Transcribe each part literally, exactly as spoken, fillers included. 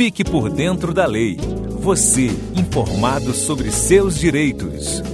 Fique por dentro da lei. Você, informado sobre seus direitos.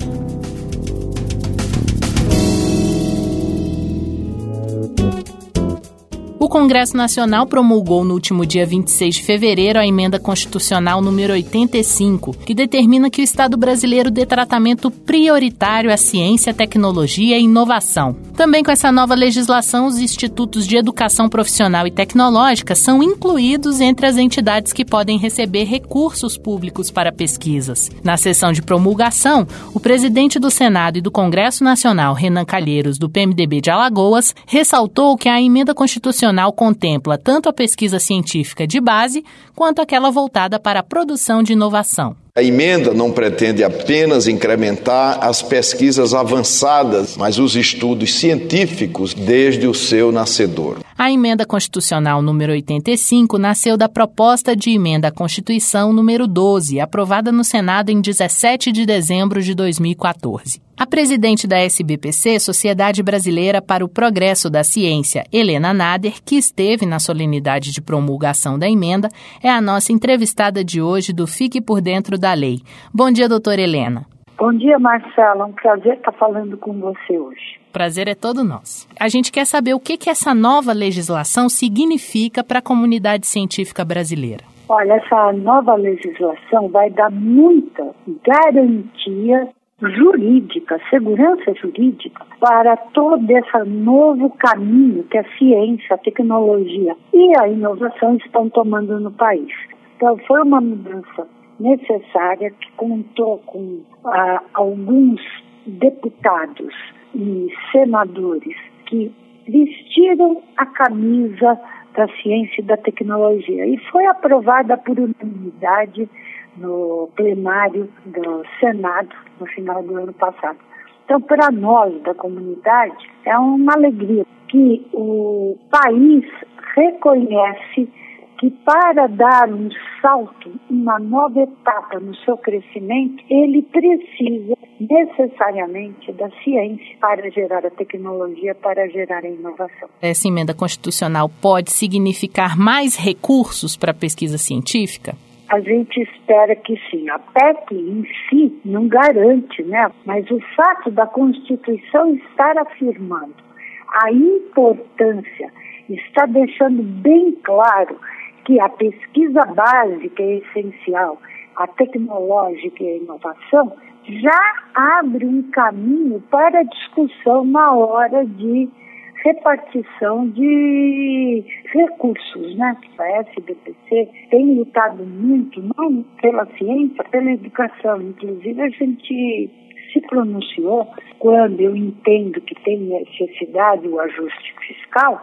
O Congresso Nacional promulgou no último dia vinte e seis de fevereiro a Emenda Constitucional número oitenta e cinco, que determina que o Estado brasileiro dê tratamento prioritário à ciência, tecnologia e inovação. Também com essa nova legislação, os institutos de educação profissional e tecnológica são incluídos entre as entidades que podem receber recursos públicos para pesquisas. Na sessão de promulgação, o presidente do Senado e do Congresso Nacional, Renan Calheiros, do P M D B de Alagoas, ressaltou que a Emenda Constitucional contempla tanto a pesquisa científica de base quanto aquela voltada para a produção de inovação. A emenda não pretende apenas incrementar as pesquisas avançadas, mas os estudos científicos desde o seu nascedor. A Emenda Constitucional número oitenta e cinco nasceu da proposta de emenda à Constituição número doze, aprovada no Senado em dezessete de dezembro de dois mil e quatorze. A presidente da S B P C, Sociedade Brasileira para o Progresso da Ciência, Helena Nader, que esteve na solenidade de promulgação da emenda, é a nossa entrevistada de hoje do Fique por Dentro da Lei. Bom dia, doutora Helena. Bom dia, Marcela. Um prazer estar falando com você hoje. O prazer é todo nosso. A gente quer saber o que, que essa nova legislação significa para a comunidade científica brasileira. Olha, essa nova legislação vai dar muita garantia jurídica, segurança jurídica para todo esse novo caminho que a ciência, a tecnologia e a inovação estão tomando no país. Então, foi uma mudança necessária que contou com ah, alguns deputados e senadores que vestiram a camisa da ciência e da tecnologia e foi aprovada por unanimidade no plenário do Senado no final do ano passado. Então, para nós da comunidade, é uma alegria que o país reconhece que para dar um salto, uma nova etapa no seu crescimento, ele precisa necessariamente da ciência para gerar a tecnologia, para gerar a inovação. Essa emenda constitucional pode significar mais recursos para a pesquisa científica? A gente espera que sim. A P E C em si não garante, né? Mas o fato da Constituição estar afirmando a importância, está deixando bem claro que a pesquisa básica é essencial, a tecnológica e a inovação, já abre um caminho para a discussão na hora de repartição de recursos, né? A S B P C tem lutado muito, não pela ciência, pela educação. Inclusive, a gente se pronunciou quando eu entendo que tem necessidade o ajuste fiscal,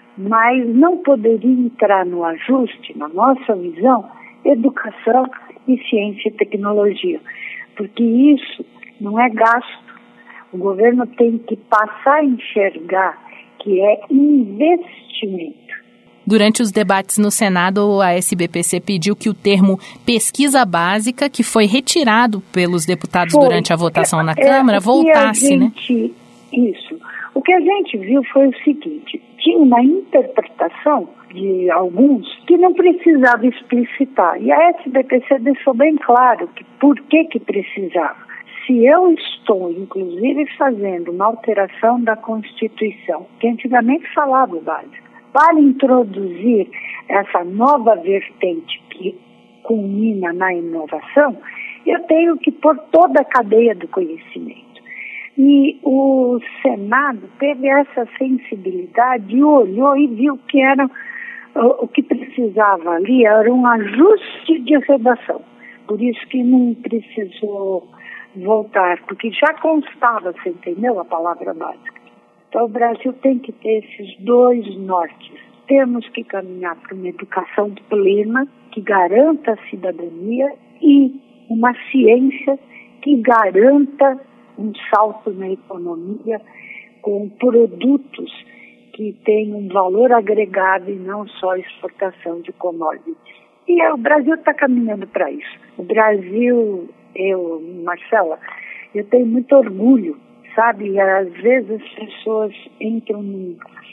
mas não poderia entrar no ajuste, na nossa visão, educação e ciência e tecnologia, porque isso não é gasto. O governo tem que passar a enxergar que é investimento. Durante os debates no Senado, a S B P C pediu que o termo pesquisa básica, que foi retirado pelos deputados foi, durante a votação é, na Câmara, é, voltasse, gente, né? Isso. O que a gente viu foi o seguinte, tinha uma interpretação de alguns que não precisava explicitar. E a S B P C deixou bem claro que por que que precisava. Se eu estou, inclusive, fazendo uma alteração da Constituição, que antigamente falava o básico, para introduzir essa nova vertente que culmina na inovação, eu tenho que pôr toda a cadeia do conhecimento. E o Senado teve essa sensibilidade e olhou e viu que era, o que precisava ali era um ajuste de redação. Por isso que não precisou voltar, porque já constava, você entendeu, a palavra básica. Então o Brasil tem que ter esses dois nortes. Temos que caminhar para uma educação plena, que garanta a cidadania, e uma ciência que garanta um salto na economia com produtos que tenham um valor agregado e não só exportação de commodities. E o Brasil está caminhando para isso. O Brasil, eu, Marcela, eu tenho muito orgulho, sabe? Às vezes as pessoas entram num,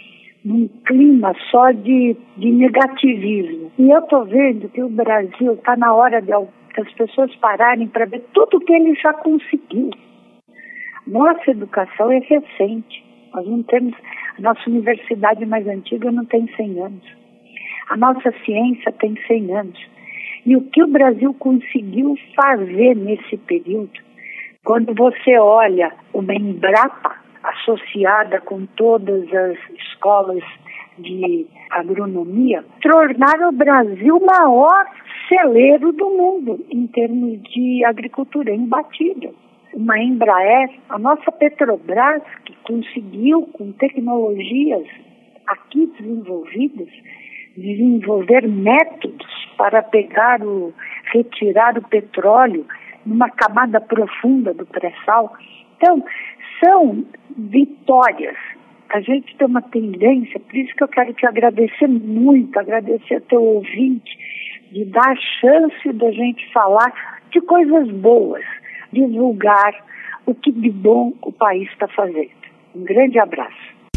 num clima só de, de negativismo. E eu estou vendo que o Brasil está na hora de as pessoas pararem para ver tudo que ele já conseguiu. Nossa educação é recente. Nós não temos, a nossa universidade mais antiga não tem cem anos. A nossa ciência tem cem anos. E o que o Brasil conseguiu fazer nesse período, quando você olha uma Embrapa associada com todas as escolas de agronomia, tornar o Brasil o maior celeiro do mundo em termos de agricultura, imbatível. Uma Embraer, a nossa Petrobras, que conseguiu, com tecnologias aqui desenvolvidas, desenvolver métodos para pegar o, retirar o petróleo numa camada profunda do pré-sal. Então, são vitórias. A gente tem uma tendência, por isso que eu quero te agradecer muito, agradecer ao teu ouvinte, de dar a chance da gente falar de coisas boas, divulgar o que de bom o país está fazendo. Um grande abraço.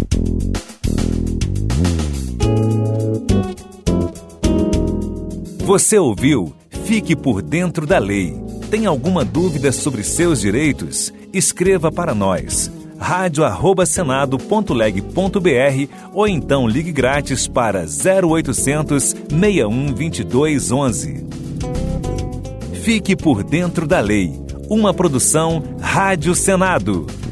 Você ouviu Fique por Dentro da Lei. Tem alguma dúvida sobre seus direitos? Escreva para nós. rádio arroba senado ponto leg ponto br ou então ligue grátis para zero oitocentos, seis um, vinte e dois, onze. Fique por Dentro da Lei. Uma produção Rádio Senado.